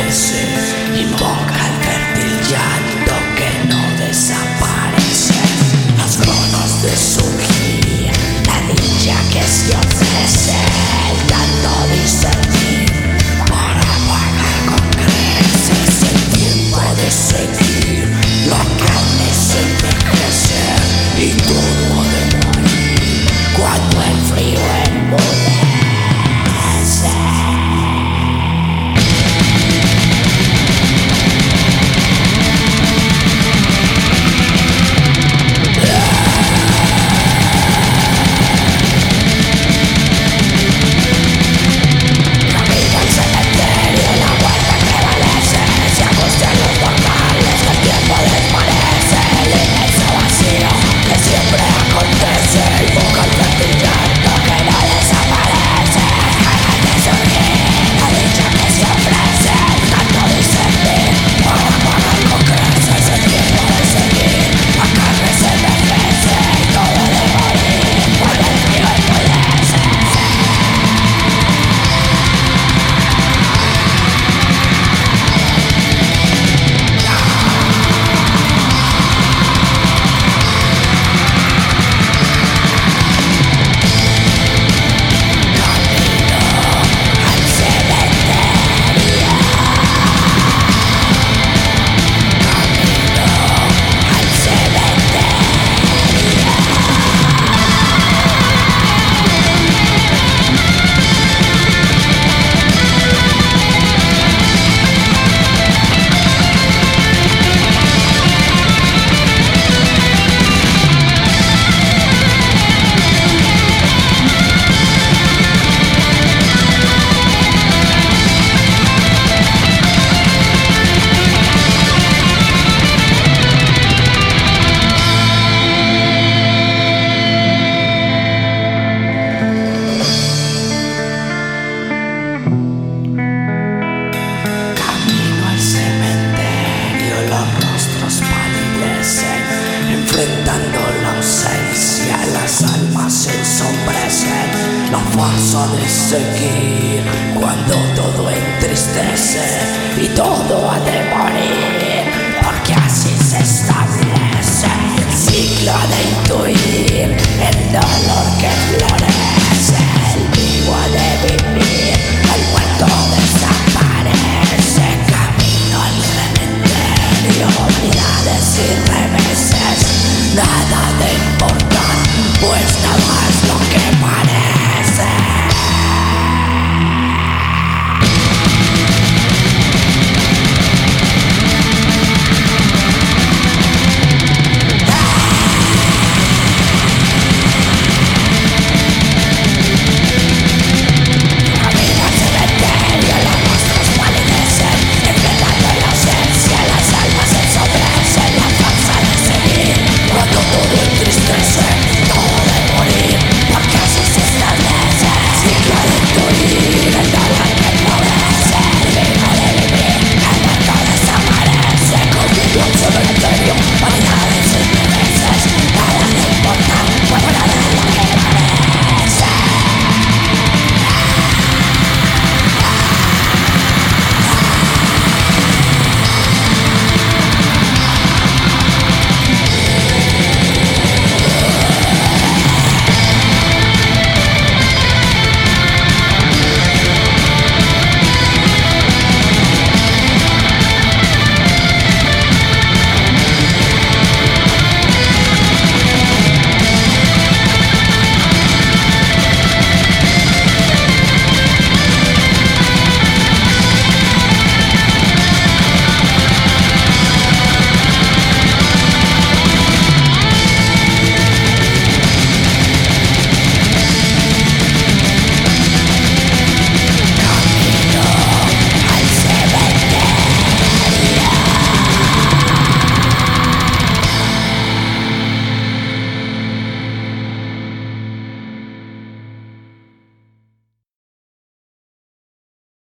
florece, invoca el fértil llanto que no desaparece. Las ganas de surgir, la dicha que se ofrece, el tanto discernir para pagar con creces. El tiempo de seguir, la carne se envejece y todo ha de morir cuando el frío enmudece. Enfrentando la ausencia, las almas se ensombrecen. La fuerza de seguir cuando todo entristece y todo ha de morir, porque así se establece el ciclo de